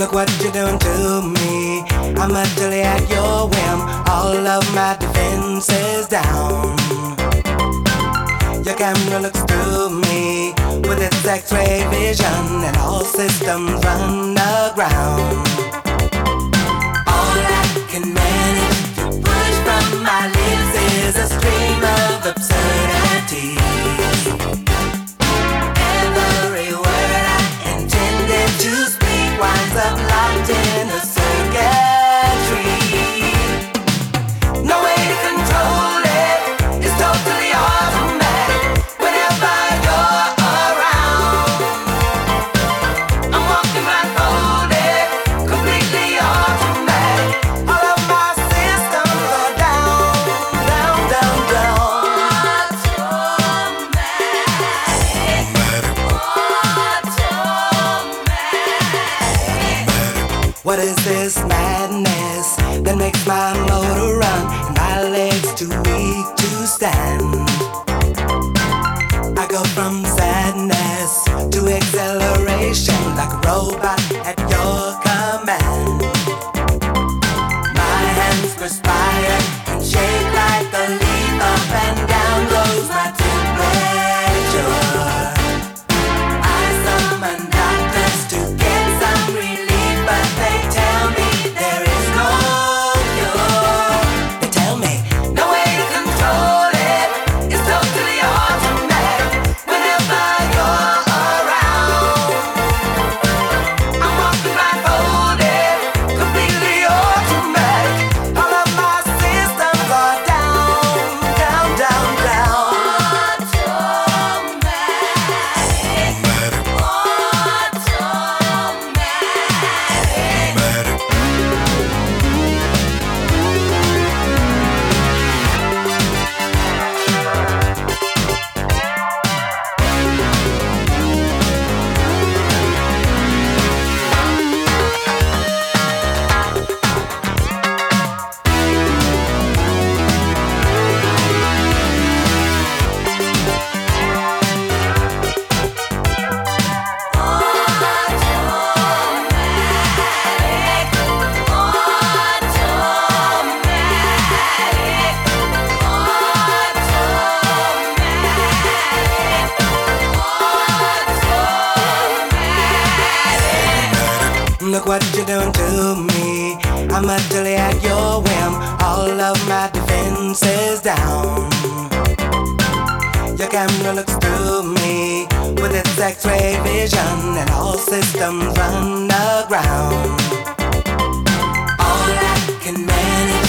Look what you're doing to me. I'm utterly at your whim. All of my defenses down. Your camera looks through me with its X-ray vision, and all systems run aground. All I can manage to push from my lips is a stream of absurdity. Every word I intended to speak winds up locked in a circuitry. No way to control it, it's totally automatic. Whenever you're around, I'm walking blindfolded, completely automatic. All of my systems are down, down, down, down. What is this madness that makes my motor run and my legs too weak to stand? I go from sadness to acceleration like a robot at your command. My hands perspire and shake like a leaf. Up and down goes my temperature. I summon doctors to get some relief, but they tell me there is no cure. They tell me no way to control it, it's totally automatic. Whenever you're around, I'm walking blindfolded, completely automatic. All of my systems are down, down, down, down. Look what you're doing to me. I'm utterly at your whim. All of my defenses down. Your camera looks through me with its X-ray vision, and all systems run aground. All I can manage